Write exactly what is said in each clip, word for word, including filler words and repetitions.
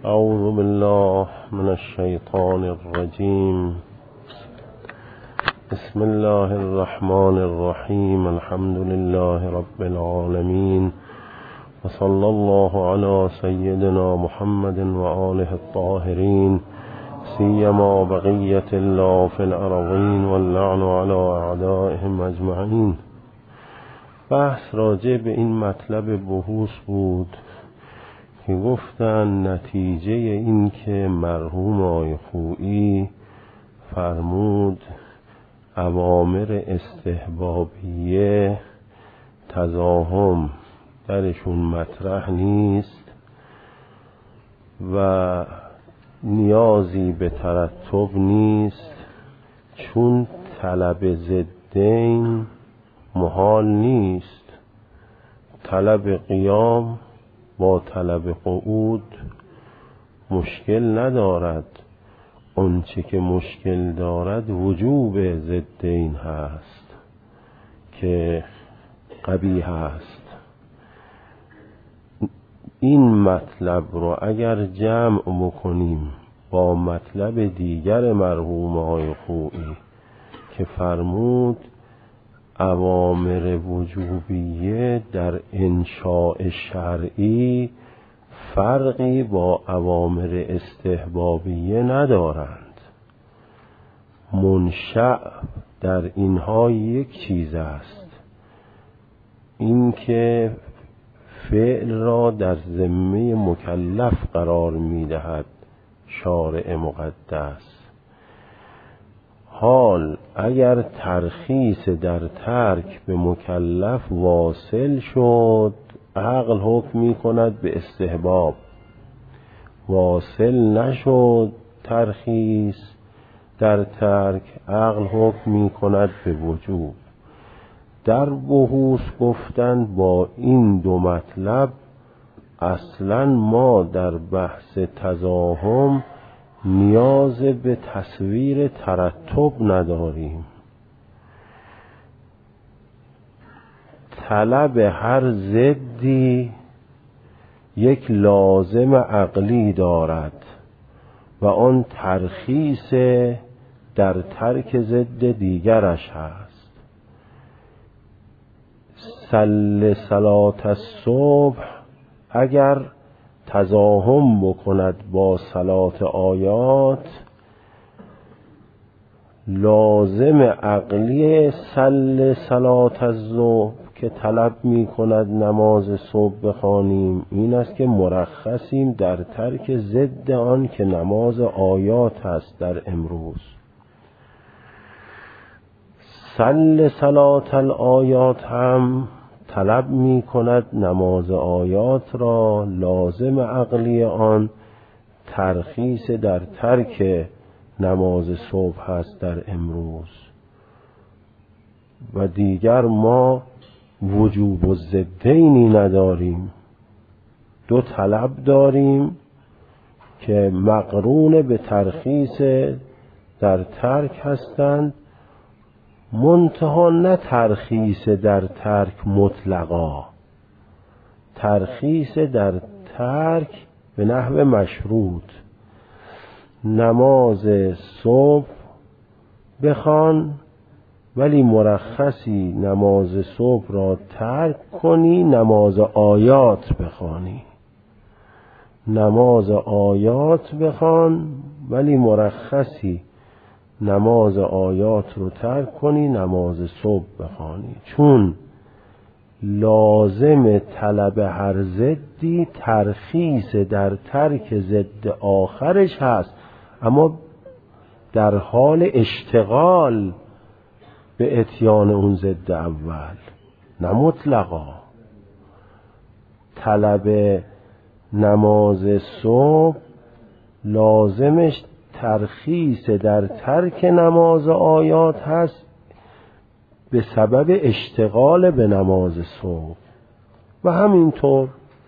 اعوذ بالله من الشیطان الرجیم. بسم الله الرحمن الرحیم. الحمد لله رب العالمین و صلی الله علی سیدنا محمد و آله الطاهرین، سیما بقیت الله فی الارضین واللعن علی اعدائهم اجمعین. بحث راجع به این مطلب بحوث بود که گفتن نتیجه این که مرحوم آقای خویی فرمود اوامر استحبابیه تزاحم درشون مطرح نیست و نیازی به ترتب نیست، چون طلب ضدین محال نیست. طلب قیام با طلب قعود مشکل ندارد، آنچه که مشکل دارد وجوب ضدین هست که قبیح هست. این مطلب رو اگر جمع بکنیم با مطلب دیگر مرحوم آقای خویی که فرمود اوامر وجوبیه در انشاء شرعی فرقی با اوامر استحبابیه ندارند، منشأ در اینها یک چیز است، اینکه فعل را در ذمه مکلف قرار می‌دهد شارع مقدس. حال اگر ترخیص در ترک به مکلف واصل شد، عقل حکم می کند به استحباب. واصل نشد ترخیص در ترک، عقل حکم می کند به وجوب. در بحوث گفتن با این دو مطلب اصلا ما در بحث تزاحم نیاز به تصویر ترتب نداریم. طلب هر ضدی یک لازم عقلی دارد و آن ترخیص در ترک ضد دیگرش هست. صل صلات الصبح اگر تزاحم بکند با صلات آیات، لازم عقلی صل صلات الظهر که طلب می کند نماز صبح بخوانیم این است که مرخصیم در ترک ضد آن که نماز آیات است. در امروز صل صلات الآیات هم طلب می کند نماز آیات را، لازم عقلی آن ترخیص در ترک نماز صبح هست در امروز. و دیگر ما وجوب الضدینی نداریم، دو طلب داریم که مقرون به ترخیص در ترک هستند، منتها نه ترخیص در ترک مطلقا، ترخیص در ترک به نحو مشروط. نماز صبح بخوان ولی مرخصی نماز صبح را ترک کنی، نماز آیات بخوانی. نماز آیات بخوان ولی مرخصی نماز آیات رو ترک کنی، نماز صبح بخوانی. چون لازم طلب هر ضدی ترخیص در ترک ضد آخرش هست، اما در حال اشتغال به اتیان اون ضد اول، نه مطلقا. طلب نماز صبح لازمش ترخیص در ترک نماز آیات هست به سبب اشتغال به نماز صبح. و همینطور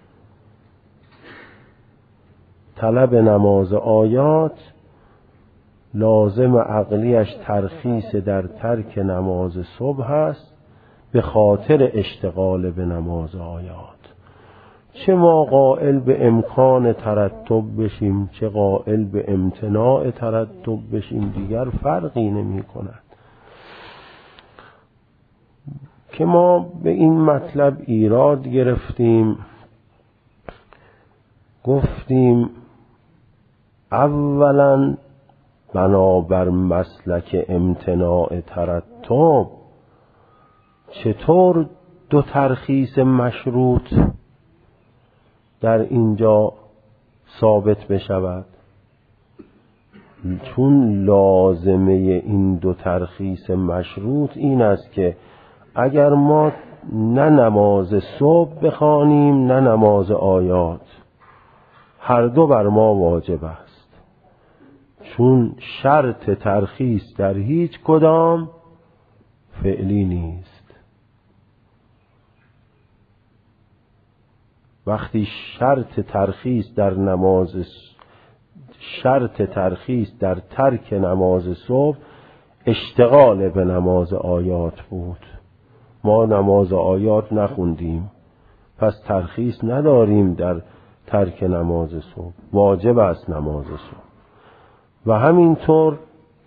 طلب نماز آیات لازم عقلیش ترخیص در ترک نماز صبح هست به خاطر اشتغال به نماز آیات. چه ما قائل به امکان ترتب بشیم چه قائل به امتناع ترتب بشیم دیگر فرقی نمی کند. که ما به این مطلب ایراد گرفتیم، گفتیم اولا بنابر مسلک امتناع ترتب چطور دو ترخیص مشروط در اینجا ثابت بشود؟ چون لازمه این دو ترخیص مشروط این است که اگر ما نه نماز صبح بخوانیم نه نماز آیات، هر دو بر ما واجب است، چون شرط ترخیص در هیچ کدام فعلی نیست. وقتی شرط ترخیص در نماز شرط ترخیص در ترک نماز صبح اشتغال به نماز آیات بود، ما نماز آیات نخوندیم پس ترخیص نداریم در ترک نماز صبح، واجب است نماز صبح. و همینطور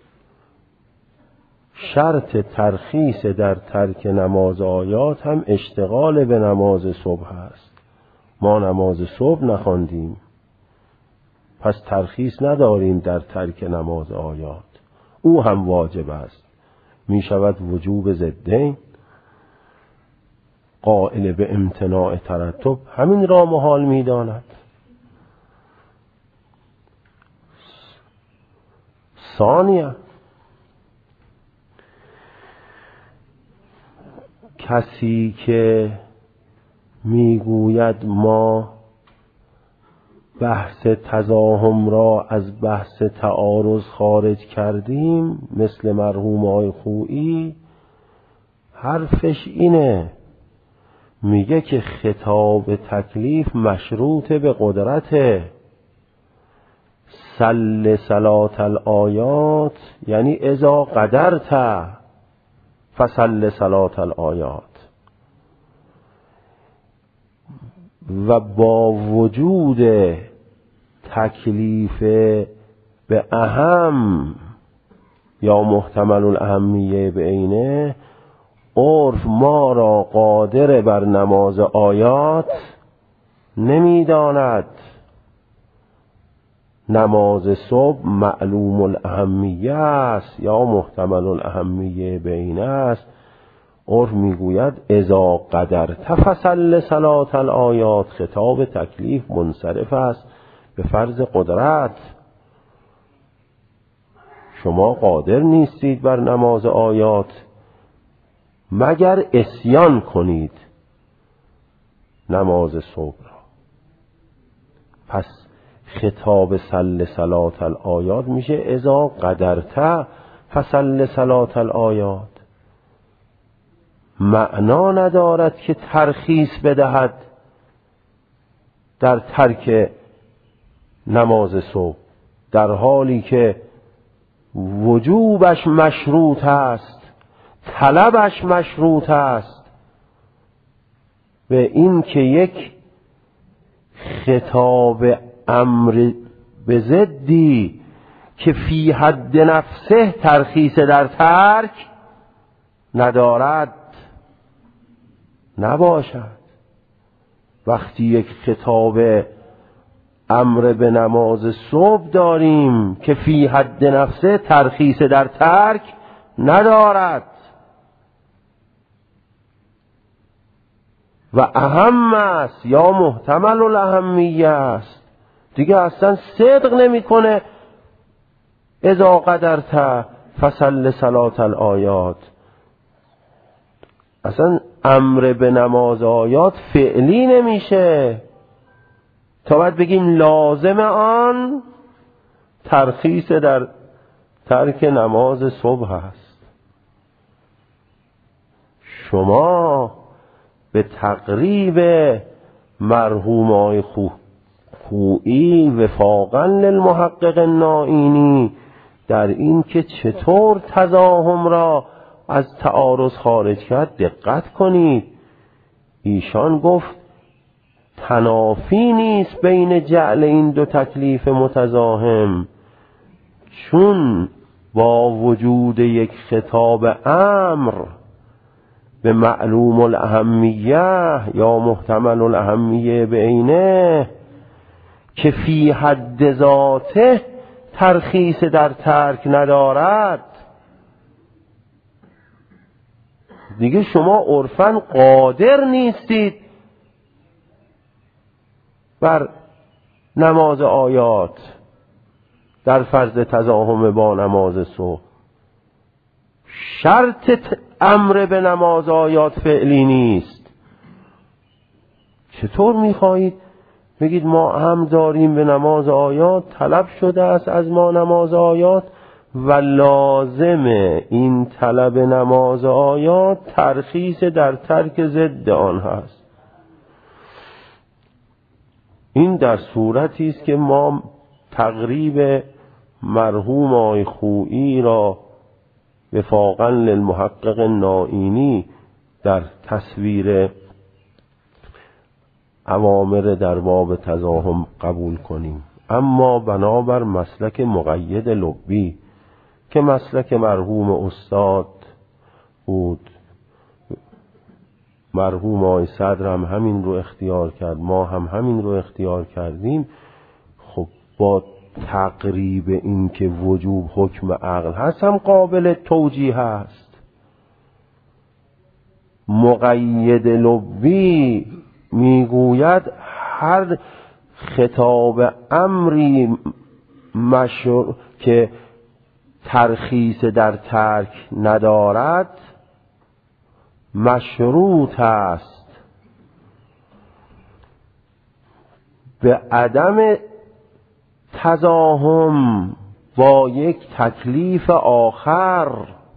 شرط ترخیص در ترک نماز آیات هم اشتغال به نماز صبح است، ما نماز صبح نخواندیم پس ترخیص نداریم در ترک نماز آیات، او هم واجب است. می شود وجوب ضدین. قائل به امتناع ترتب همین را محال می داند. ثانیه کسی که میگوید ما بحث تزاحم را از بحث تعارض خارج کردیم مثل مرحوم آقای خویی، حرفش اینه، میگه که خطاب تکلیف مشروط به قدرته. سل صلات الآیات یعنی اذا قدرت فسل صلات الآیات. و با وجود تکلیف به اهم یا محتمل الاهمیه به عینه، عرف ما را قادر بر نماز آیات نمیداند. نماز صبح معلوم الاهمیه است یا محتمل الاهمیه به عینه است. عرف میگوید اذا قدرت فصل صلات الآیات، خطاب تکلیف منصرف است به فرض قدرت. شما قادر نیستید بر نماز آیات مگر عصیان کنید نماز صبح را. پس خطاب صل صلات الآیات میشه اذا قدرت فصل صلات الآیات. معنا ندارد که ترخیص بدهد در ترک نماز صبح در حالی که وجوبش مشروط است، طلبش مشروط است به این که یک خطاب امر به ضدی که فی حد نفسه ترخیص در ترک ندارد نباشد. وقتی یک خطاب امر به نماز صبح داریم که فی حد نفسه ترخیص در ترک ندارد و اهم است یا محتمل الاهمیه است، دیگه اصلا صدق نمیکنه اذا قدرت فصل صلات الآیات. اصلا امر به نماز آیات فعلی نمیشه تا باید بگیم لازم آن ترخیص در ترک نماز صبح است. شما به تقریب مرحوم آقای خویی وفاقا للمحقق النائینی در این که چطور تزاحم را از تعارض خارج کرد دقت کنید. ایشان گفت تنافی نیست بین جعل این دو تکلیف متزاحم، چون با وجود یک خطاب امر به معلوم الاهمیه یا محتمل الاهمیه به عینه که فی حد ذاته ترخیص در ترک ندارد، دیگه شما عرفاً قادر نیستید بر نماز آیات در فرض تزاحم با نماز صبح. شرط امر به نماز آیات فعلی نیست. چطور میخواهید بگید ما هم داریم به نماز آیات، طلب شده است از ما نماز آیات و لازم این طلب نماز آیات ترخیص در ترک ضد آن هست؟ این در صورتی است که ما تقریب مرحوم آقای خویی را وفاقا للمحقق نائینی در تصویر اوامر در باب تزاحم قبول کنیم، اما بنابر مسلک مقید لبی که مسلک مرحوم استاد بود، مرحوم آقای صدر هم همین رو اختیار کرد، ما هم همین رو اختیار کردیم، خب با تقریب این که وجوب حکم عقل هست هم قابل توجیه هست. مقید لبی میگوید هر خطاب امری مشروع که ترخیص در ترک ندارد مشروط است به عدم تزاحم با یک تکلیف آخر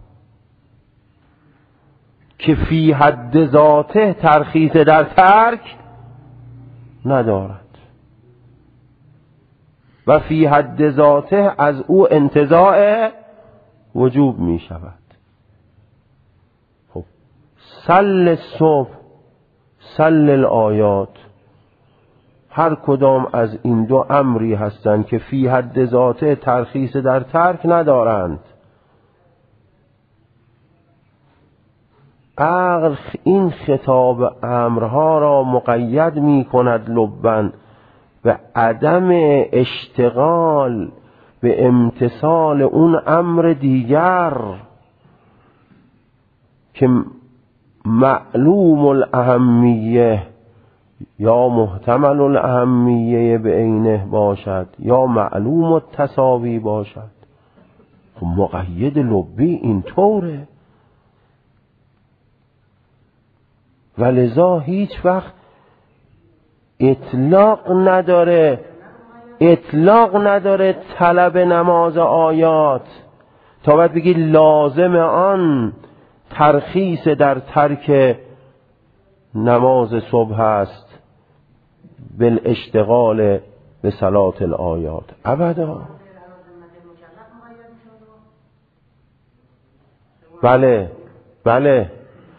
که فی حد ذاته ترخیص در ترک ندارد و فی حد ذاته از او انتزاع وجوب می شود. خب سل صبح سل الآیات هر کدام از این دو امری هستند که فی حد ذاته ترخیص در ترک ندارند. عقل این خطاب امرها را مقید می کند لباً به عدم اشتغال به امتثال اون امر دیگر که معلوم الاهمیه یا محتمل الاهمیه به عینه باشد یا معلوم التساوی باشد. خب مقید لبی این طوره، ولذا هیچ وقت اطلاق نداره اطلاق نداره طلب نماز آیات تا باید بگی لازم آن ترخیص در ترک نماز صبح است بالاشتغال به صلات الآیات. ابدا. بله بله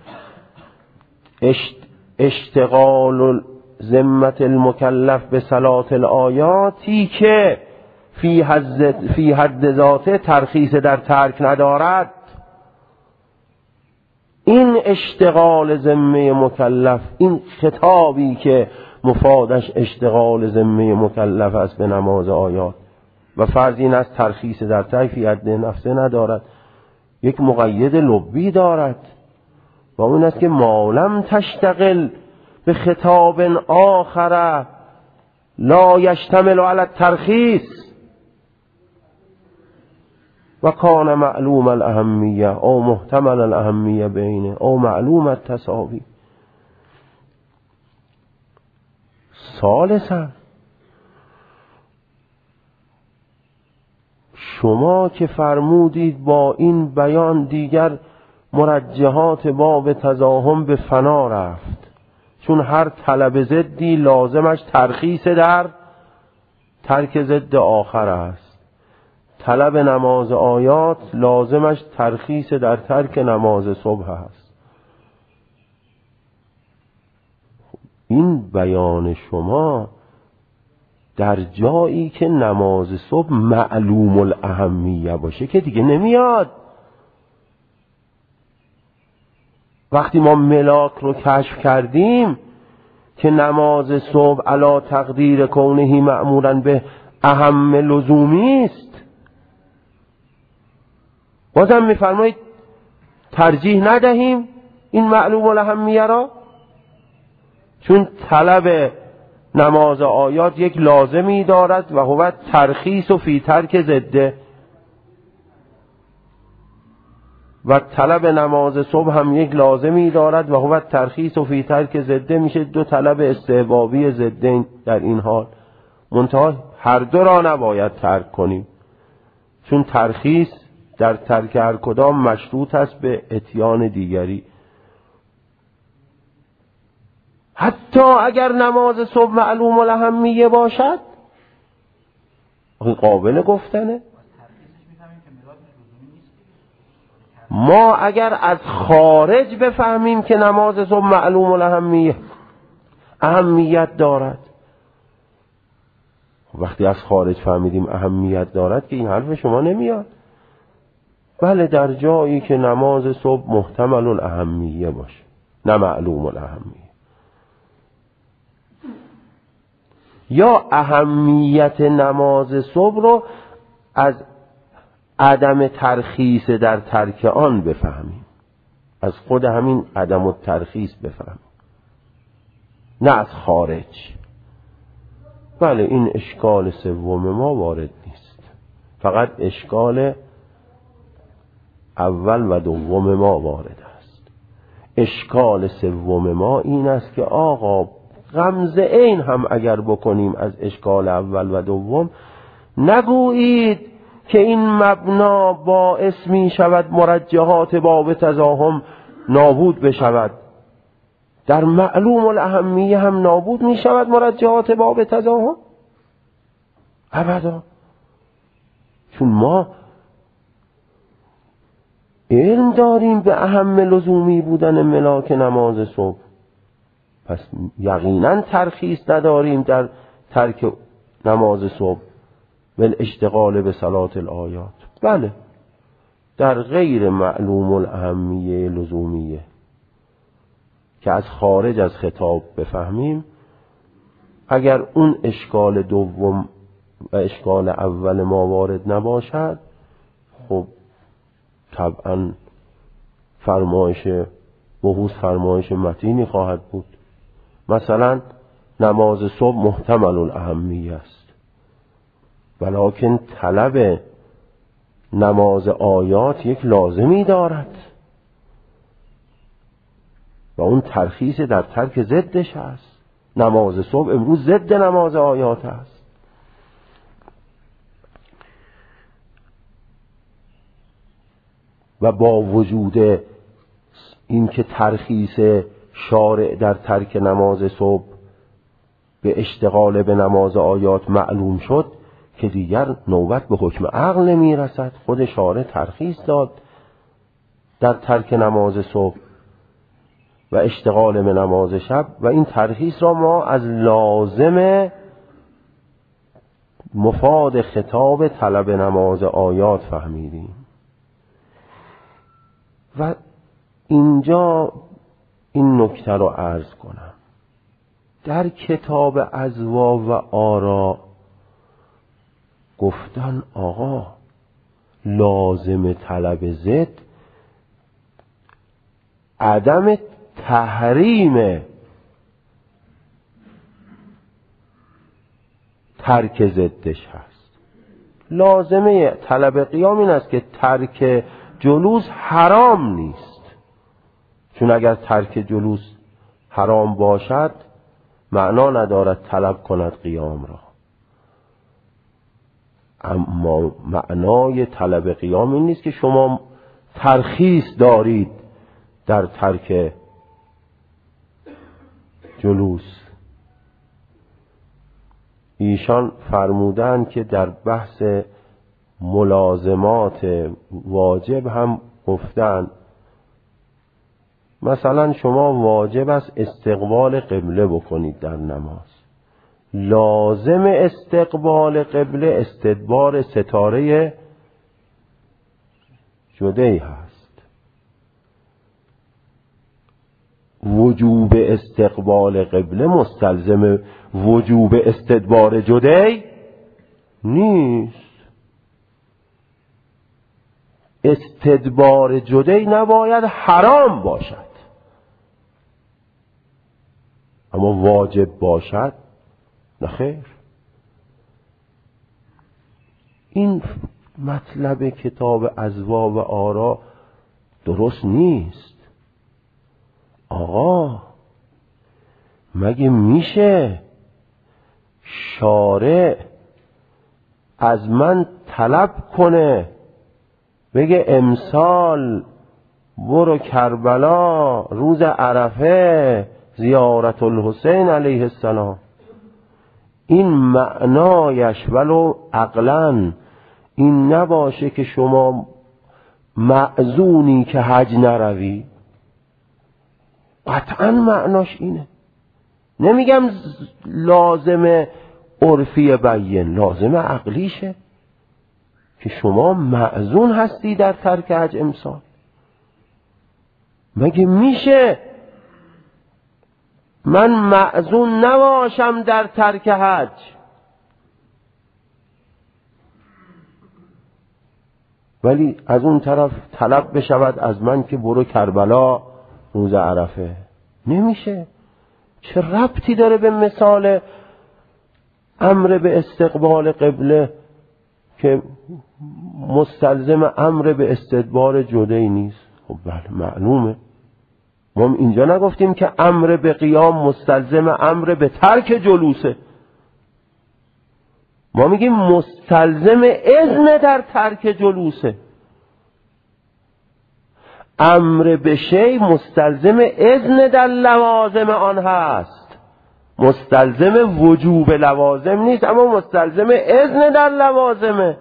اشتغال ذمت المکلف به صلات الآیاتی که فی حد فی حد ذاته ترخیص در ترک ندارد، این اشتغال ذمه مکلف، این خطابی که مفادش اشتغال ذمه مکلف است به نماز آیات و فرض این است ترخیص در ترک فی حد نفسه ندارد، یک مقید لبی دارد و اون است که مالم تشتغل به خطاب آخر لا یشتمل علی الترخیص و کان معلوم الاهمیه او محتمل الاهمیه بینه او معلوم التساوی. ثالثا شما که فرمودید با این بیان دیگر مرجحات باب تزاحم به فنا رفت، چون هر طلب ضدی لازمش ترخیص در ترک ضد آخر است. طلب نماز آیات لازمش ترخیص در ترک نماز صبح است. این بیان شما در جایی که نماز صبح معلوم الاهمیه باشه که دیگه نمیاد. وقتی ما ملاک رو کشف کردیم که نماز صبح علی تقدیر کونه مأمورا به اهم لزومی است، بازم میفرمایید ترجیح ندهیم این معلوم الاهمیه را، چون طلب نماز آیات یک لازمی دارد و هو ترخیص و فی ترک ضده، و طلب نماز صبح هم یک لازمی دارد و هو ترخیص و فی ترک ضده. میشه دو طلب استحبابی ضده در این حال، منتها هر دو را نباید ترک کنیم، چون ترخیص در ترک هر کدام مشروط است به اتیان دیگری. حتی اگر نماز صبح معلوم الاهمیه باشد قابل گفتنه. ما اگر از خارج بفهمیم که نماز صبح معلوم الاهمیه اهمیت دارد، وقتی از خارج فهمیدیم اهمیت دارد که این حرف شما نمیاد. بله در جایی که نماز صبح محتمل الاهمیه باشه نه معلوم الاهمیه، یا اهمیت نماز صبح رو از عدم ترخیص در ترک آن بفهمیم، از خود همین عدم الترخیص بفهمیم، نه از خارج. بله این اشکال سوم ما وارد نیست، فقط اشکال اول و دوم ما وارد است. اشکال سوم ما این است که آقا غمزه این هم اگر بکنیم از اشکال اول و دوم، نگویید که این مبنا باعث می شود مرجحات باب تزاحم نابود بشود. در معلوم الاهمیه هم نابود می شود مرجحات باب تزاحم؟ ابدا، چون ما علم داریم به اهم لزومی بودن ملاک نماز صبح، پس یقینا ترخیص نداریم در ترک نماز صبح بل اشتغال به صلات الآیات. بله در غیر معلوم الاهمیه لزومیه که از خارج از خطاب بفهمیم، اگر اون اشکال دوم و اشکال اول ما وارد نباشد، خب طبعا فرمایش بحوث فرمایش متینی خواهد بود. مثلا نماز صبح محتمل الاهمیه است، ولکن طلب نماز آیات یک لازمی دارد و اون ترخیص در ترک ضدش است. نماز صبح امروز ضد نماز آیات است. و با وجود اینکه ترخیص شارع در ترک نماز صبح به اشتغال به نماز آیات معلوم شد، که دیگر نوبت به حکم عقل نمی رسد. خود شارع ترخیص داد در ترک نماز صبح و اشتغال به نماز شب، و این ترخیص را ما از لازم مفاد خطاب طلب نماز آیات فهمیدیم. و اینجا این نکته رو عرض کنم، در کتاب اضواء و آراء گفتن آقا لازم طلب ضد عدم تحریم ترک ضدش هست. لازمه طلب قیام این است که ترک جلوس حرام نیست، چون اگر ترک جلوس حرام باشد معنا ندارد طلب کند قیام را. اما معنای طلب قیام این نیست که شما ترخیص دارید در ترک جلوس. ایشان فرمودند که در بحث ملازمات واجب هم گفتند مثلا شما واجب است استقبال قبله بکنید در نماز. لازم استقبال قبله استدبار ستاره جدی هست. وجوب استقبال قبله مستلزم وجوب استدبار جدی نیست. استدبار جدی نباید حرام باشد، اما واجب باشد نه خیر. این مطلب کتاب اضواء و آرا درست نیست. آقا مگه میشه شارع از من طلب کنه بگه امسال برو کربلا روز عرفه زیارت الحسین علیه السلام؟ این معنایش ولو عقلاً این نباشه که شما معذونی که حج نروی. قطعاً معناش اینه. نمیگم لازم عرفی بیان، لازم عقلیشه که شما معذون هستی در ترک حج امسال. مگه میشه من معذون نباشم در ترک حج؟ ولی از اون طرف طلب بشود از من که برو کربلا روز عرفه. نمیشه. چه ربطی داره به مثال امر به استقبال قبله که مستلزم امر به استدبار جدی نیست؟ خب بله معلومه. ما اینجا نگفتیم که امر به قیام مستلزم امر به ترک جلوسه. ما میگیم مستلزم اذن در ترک جلوسه. امر به شی مستلزم اذن در لوازم آن هست، مستلزم وجوب لوازم نیست، اما مستلزم اذن در لوازمه.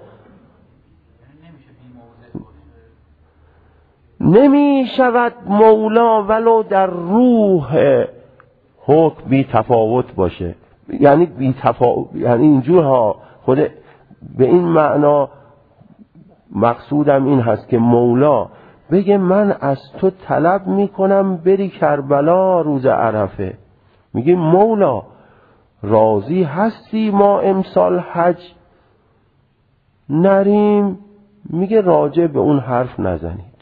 نمی شود مولا ولو در روح حکم بی تفاوت باشه. یعنی بی تفاوت یعنی اینجور ها، خود به این معنا مقصودم این هست که مولا بگه من از تو طلب میکنم بری کربلا روز عرفه. میگه مولا راضی هستی ما امسال حج نریم؟ میگه راجع به اون حرف نزنید.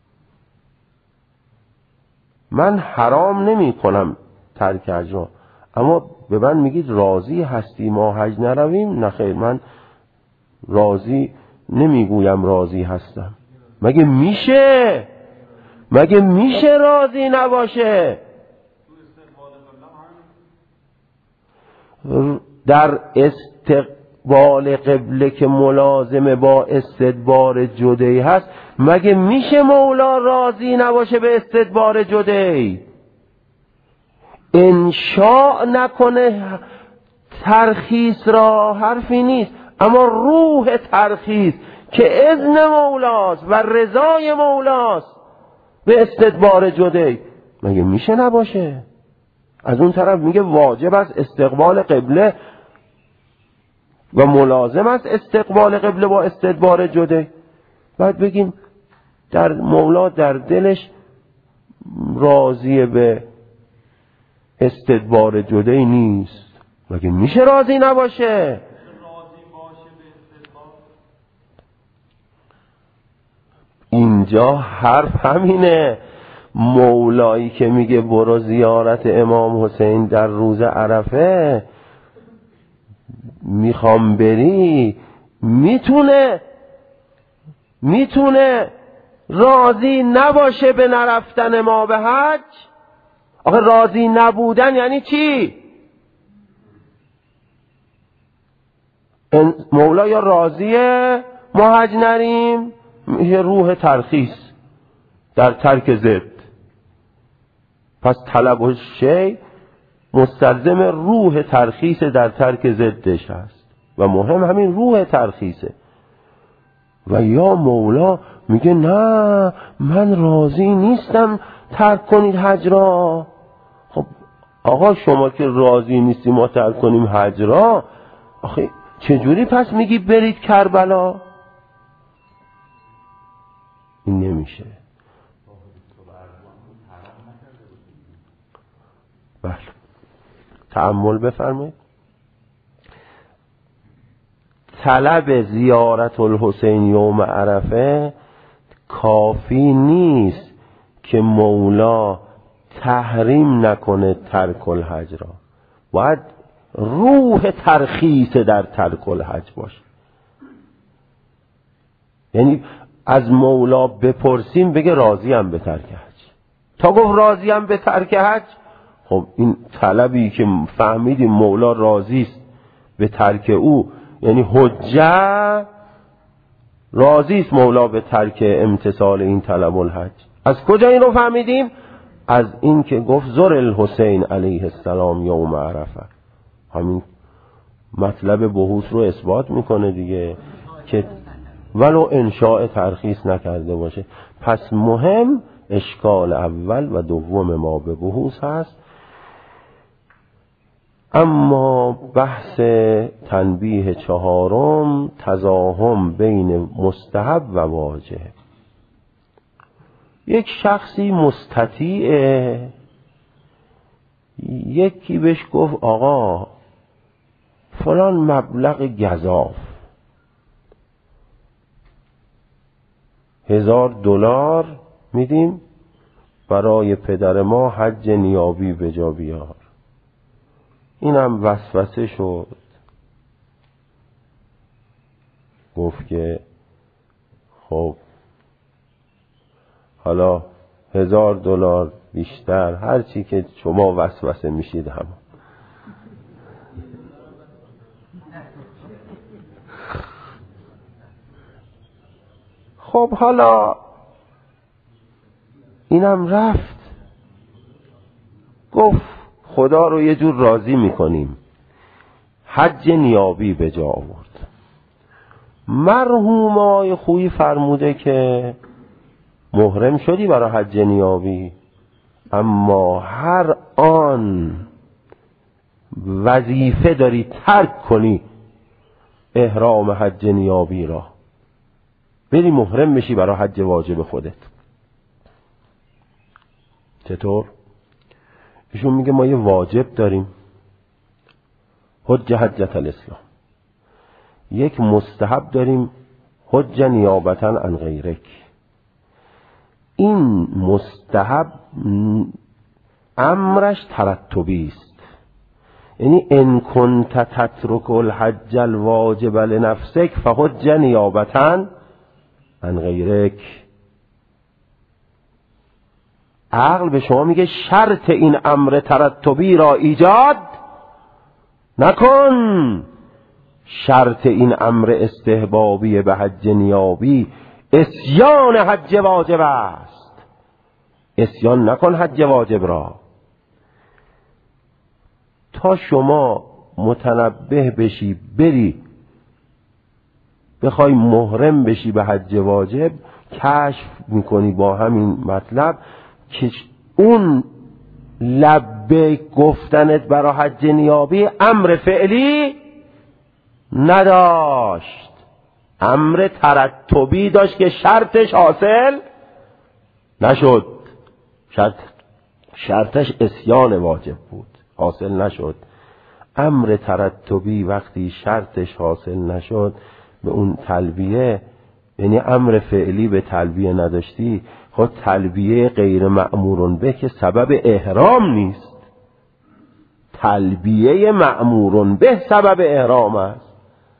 من حرام نمی کنم ترک حج را، اما به من میگید راضی هستی ما حج نرویم؟ نخیر، من راضی نمیگویم راضی هستم. مگه میشه؟ مگه میشه راضی نباشه؟ در استقبال قبله که ملازمه با استدبار جدی هست، مگه میشه مولا راضی نباشه به استدبار جدی؟ انشاء نکنه ترخیص را حرفی نیست، اما روح ترخیص که اذن مولاست و رضای مولاست به استدبار جدی، مگه میشه نباشه؟ از اون طرف میگه واجب است استقبال قبله و ملازم است استقبال قبله با استدبار جدی. بعد بگیم در مولا در دلش راضی به استدبار جدی نیست، مگه میشه راضی نباشه؟ اینجا حرف همینه. مولایی که میگه برو زیارت امام حسین در روز عرفه میخوام بری، میتونه میتونه راضی نباشه به نرفتن ما به حج؟ آخه راضی نبودن یعنی چی؟ مولا یا راضیه ما حج نریم، میشه روح ترخیص در ترک ضد. پس طلب و شی مستلزم روح ترخیص در ترک ضدش هست و مهم همین روح ترخیصه. و یا مولا میگه نه من راضی نیستم ترک کنید حج را. خب آقا شما که راضی نیستی ما ترک کنیم حج را، آخه چجوری پس میگی برید کربلا؟ این نمیشه. بله تأمل بفرمایید. طلب زیارت الحسین یوم عرفه کافی نیست که مولا تحریم نکنه ترک الحج را، باید روح ترخیص در ترک الحج باشه. یعنی از مولا بپرسیم بگه راضیم به ترک حج. تا گفت راضیم به ترک حج، خب این طلبی که فهمیدیم مولا راضی است به ترک او، یعنی حجه راضی است مولا به ترک امتثال این طلب الحج. از کجا این رو فهمیدیم؟ از این که گفت زر الحسین علیه السلام یوم عرفه. همین مطلب بحوث رو اثبات میکنه دیگه، که ولو انشاء ترخیص نکرده باشه. پس مهم اشکال اول و دوم ما به بحوث هست. اما بحث تنبیه چهارم تزاحم بین مستحب و واجب. یک شخصی مستطیعه، یکی بهش گفت آقا فلان مبلغ گزاف هزار دلار میدیم برای پدر ما حج نیابی به جا بیار. اینم وسوسه شد، گفت که خب حالا هزار دلار بیشتر، هر چی که شما وسوسه میشید هم. خب حالا اینم رفت، گفت خدا رو یه جور راضی میکنیم، حج نیابی به جا آورد. مرحوم آقای خویی فرموده که محرم شدی برای حج نیابی، اما هر آن وظیفه داری ترک کنی احرام حج نیابی را، بری محرم بشی برای حج واجب خودت. چطور؟ ایشون میگه ما یه واجب داریم، حج حجت الاسلام، یک مستحب داریم، حج نیابتا عن غیرک. این مستحب امرش ترتبی است، یعنی ان کنت تترک الحج الواجب لنفسک فحج نیابتا عن غیرک. عقل به شما میگه شرط این امر ترتبی را ایجاد نکن، شرط این امر استحبابی به حج نیابی اسیان حج واجب است، اسیان نکن حج واجب را. تا شما متنبه بشی بری بخوای محرم بشی به حج واجب، کشف میکنی با همین مطلب که اون لبیک گفتنت برای حج نیابی امر فعلی نداشت، امر ترتبی داشت که شرطش حاصل نشد. شرط شرطش اسیان واجب بود، حاصل نشد. امر ترتبی وقتی شرطش حاصل نشد به اون تلبیه، یعنی امر فعلی به تلبیه نداشتی، خود تلبیه غیر مأمورون به که سبب احرام نیست، تلبیه مأمورون به سبب احرام است.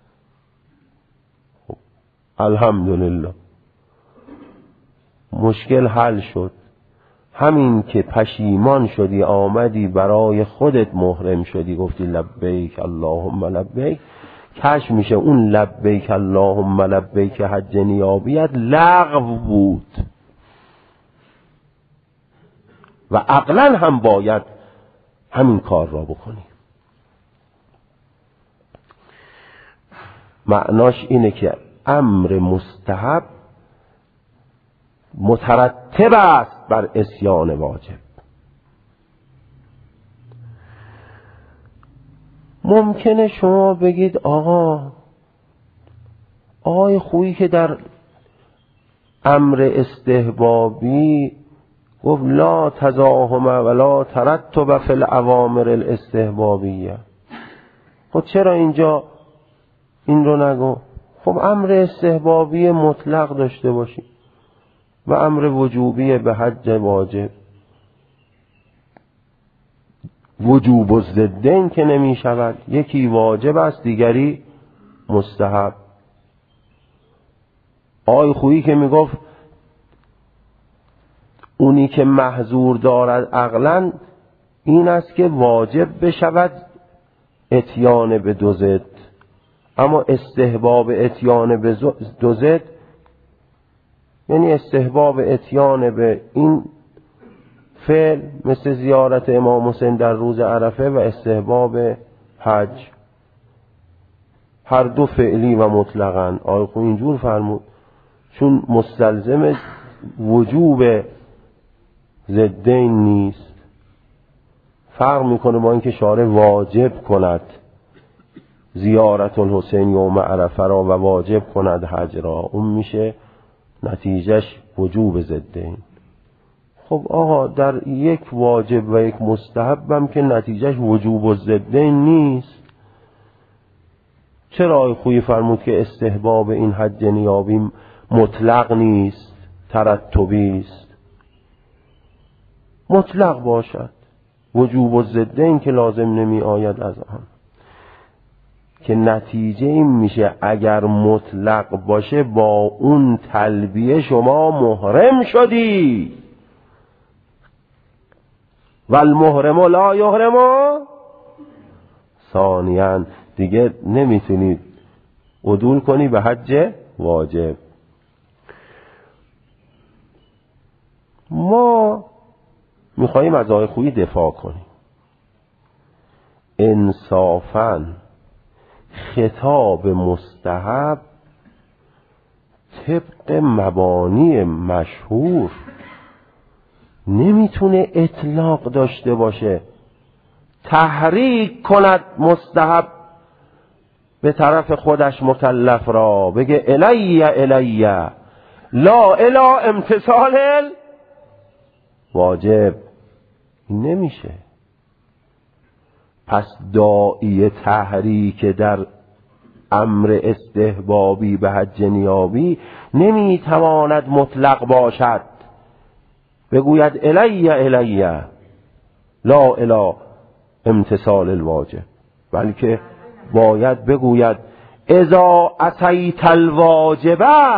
خب الحمدلله مشکل حل شد. همین که پشیمان شدی آمدی برای خودت محرم شدی، گفتی لبیک اللهم لبیک، کش میشه اون لبیک اللهم لبیک حج نیابیت لغو بود و عقلا هم باید همین کار را بکنی. معناش اینه که امر مستحب مترتب است بر عصیان واجب. ممکنه شما بگید آقا آقای خویی که در امر استحبابی گفت لا تزاحم ولا ترتب فی الاوامر الاستحبابیه، خب چرا اینجا این رو نگو؟ خب امر استحبابی مطلق داشته باشی و امر وجوبی به حج واجب. وجوب و ضدین که نمی شود، یکی واجب است دیگری مستحب. آی خویی که می گفت اونی که محظور دارد عقلاً این است که واجب بشود اتیان به دو ضد، اما استحباب اتیان به دو ضد یعنی استحباب اتیان به این فعل مثل زیارت امام حسین در روز عرفه و استحباب حج، هر دو فعلی و مطلقاً. آقای خویی اینجور فرمود چون مستلزم وجوب ضدین نیست. فرق میکنه با اینکه شارع واجب کند زیارت الحسین یوم عرفه را و واجب کند حج را، اون میشه نتیجهش وجوب ضدین. خب آقا در یک واجب و یک مستحب هم که نتیجهش وجوب و ضدین نیست، چرا آقای خویی فرمود که استحباب این حج نیابی مطلق نیست، ترتبی است؟ مطلق باشد، وجوب و ضدین که لازم نمی آید از آن، که نتیجه این میشه اگر مطلق باشه با اون تلبیه شما محرم شدی. والمحرم لا یحرم ثانیاً، دیگه نمیتونید عدول کنی به حج واجب. ما میخواییم از آقای خویی دفاع کنیم. انصافاً خطاب مستحب طبق مبانی مشهور نمیتونه اطلاق داشته باشه، تحریک کند مستحب به طرف خودش مکلف را، بگه الی الی لا الی امتثال واجب. این نمیشه. پس داعی تحریک در امر استحبابی به حج نیابی نمیتواند مطلق باشد، بگوید الی الی لا الی امتثال الواجب، بلکه باید بگوید اذا اتیت الواجب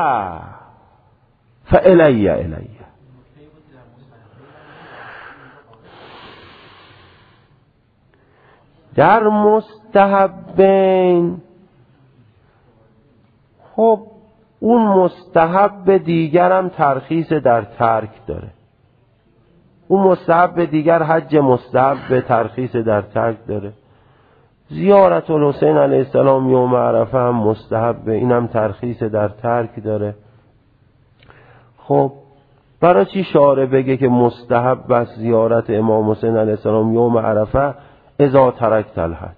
فالی الی. در مستحبین خب اون مستحب دیگرم ترخیص در ترک داره، اون مستحب دیگر حج مستحب ترخیص در ترک داره. زیارت الحسین علیه السلام یوم عرفه هم مستحب، اینم ترخیص در ترک داره. خب برای چی شارع بگه که مستحب است زیارت امام حسین علیه السلام یوم عرفه اذا ترکت الحج؟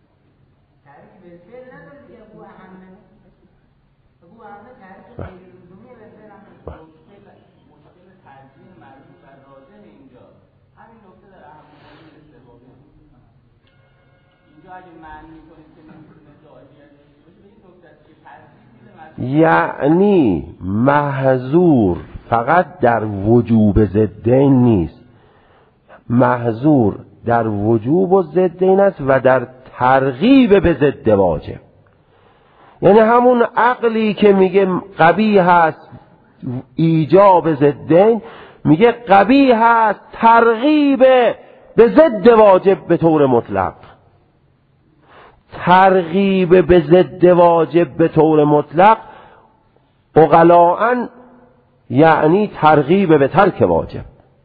یعنی محظور فقط در وجوب ضدین نیست، محظور در وجوب و ضدین است و در ترغیب به ضد واجب. یعنی همون عقلی که میگه قبیح است ایجاب ضدین، میگه قبیح است ترغیب به ضد واجب به طور مطلق. ترغیب به ضد واجب به طور مطلق عقلاً یعنی ترغیب به ترک واجب.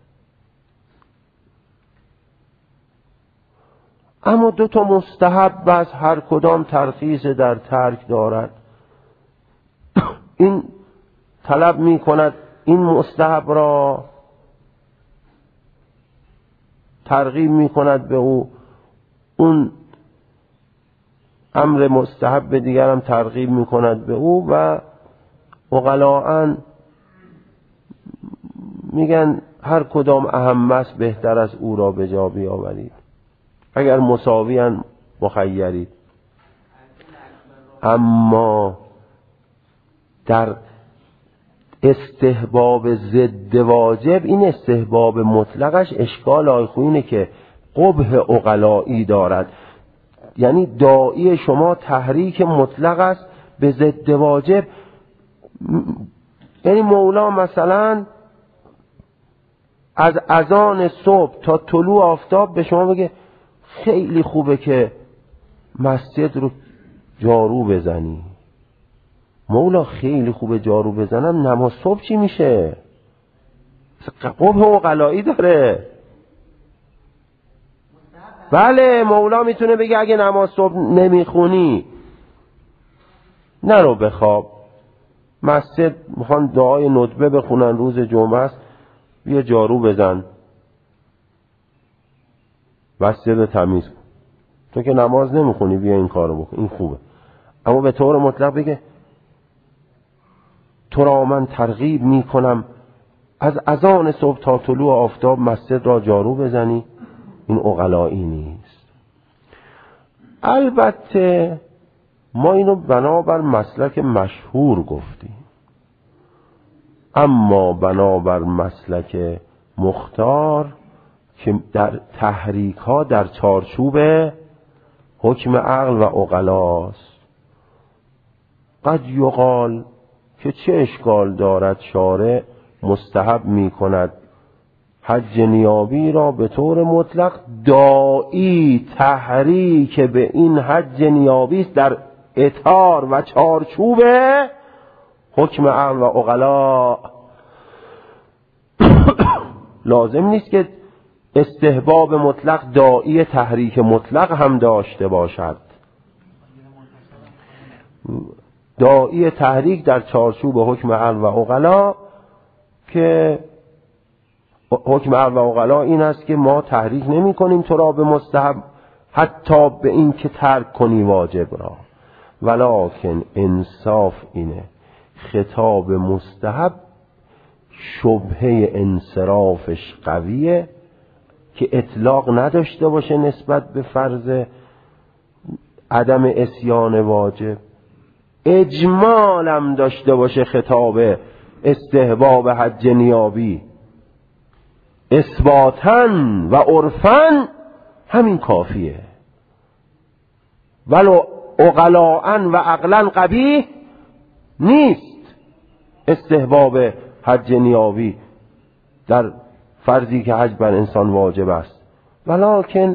اما دو تا مستحب از هر کدام ترخیص در ترک دارد. این طلب می کند این مستحب را ترغیب میکند به او، اون امر مستحب دیگر هم ترغیب میکند به او و عقلاً میگن هر کدام اهم است بهتر از او را به جا بیاورید، اگر مساویاً مخیرید. اما در استحباب ضد واجب، این استحباب مطلقش اشکال آیخویی اینه که قبح عقلائی دارد، یعنی داعی شما تحریک مطلق است به ضد واجب. یعنی مولا مثلا از اذان صبح تا طلوع آفتاب به شما بگه خیلی خوبه که مسجد رو جارو بزنی. مولا خیلی خوبه جارو بزنم، نماز صبح چی میشه؟ قبح عقلائی داره. بله مولا میتونه بگه اگه نماز صبح نمیخونی نرو بخواب، مسجد میخوان دعای ندبه بخونن روز جمعه است، بیا جارو بزن مسجد تمیز کن، تو که نماز نمیخونی بیا این کارو بکن، این خوبه. اما به طور مطلق بگه تو را من ترغیب میکنم از اذان صبح تا طلوع آفتاب مسجد را جارو بزنی، این عقلائی نیست. البته ما اینو بنابر مسلک مشهور گفتیم، اما بنابر مسلک مختار که در تحریک ها در چارچوب حکم عقل و عقلاست، قد یقال که چه اشکال دارد شارع مستحب می کند حج نیابی را به طور مطلق، داعی تحریک به این حج نیابی است در اطار و چارچوب حکم عقل و عقلا. لازم نیست که استحباب مطلق داعی تحریک مطلق هم داشته باشد. داعی تحریک در چارچوب حکم عقل و عقلا، که حکم عقل و عقلا این است که ما تحریک نمی کنیم تو را به مستحب حتی به این که ترک کنی واجب را، ولکن انصاف اینه خطاب مستحب شبهه انصرافش قویه که اطلاق نداشته باشه نسبت به فرض عدم اسیان واجب، اجمالم داشته باشه خطاب استحباب حج نیابی، اثباتن و عرفن همین کافیه. ولو عقلاً و عقلاً قبیح نیست استحباب حج نیابی در فرضی که حج بر انسان واجب است، ولکن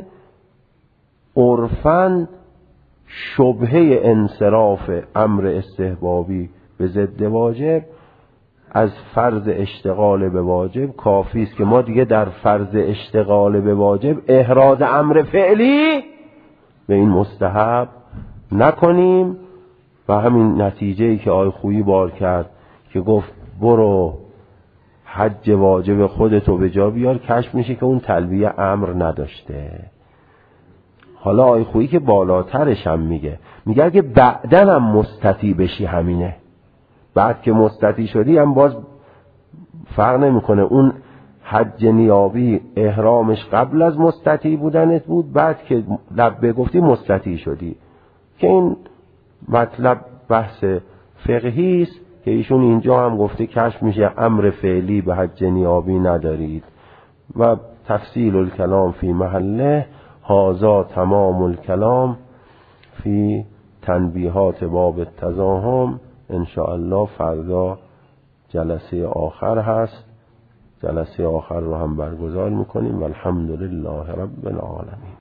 عرفاً شبهه انصراف امر استحبابی به ضد واجب از فرض اشتغال به واجب کافی است که ما دیگه در فرض اشتغال به واجب احراز امر فعلی به این مستحب نکنیم. و همین نتیجه‌ای که آی خویی بار کرد که گفت برو حج واجب خودتو به جا بیار، کشف میشه که اون تلبیه امر نداشته. حالا آی خویی که بالاترش هم میگه میگه اگه بعدن هم مستطیع بشی همینه، بعد که مستطیع شدی هم باز فرق نمیکنه، اون حج نیابی احرامش قبل از مستطیع بودنت بود، بعد که لبه گفتی مستطیع شدی، که این مطلب بحث فقهی است که ایشون اینجا هم گفته کشف میشه امر فعلی به حج نیابی ندارید و تفصیل الکلام فی محله. هذا تمام الکلام فی تنبیهات باب التزاحم. ان شاء الله فردا جلسه آخر هست، جلسه آخر رو هم برگزار میکنیم و الحمدلله رب العالمین.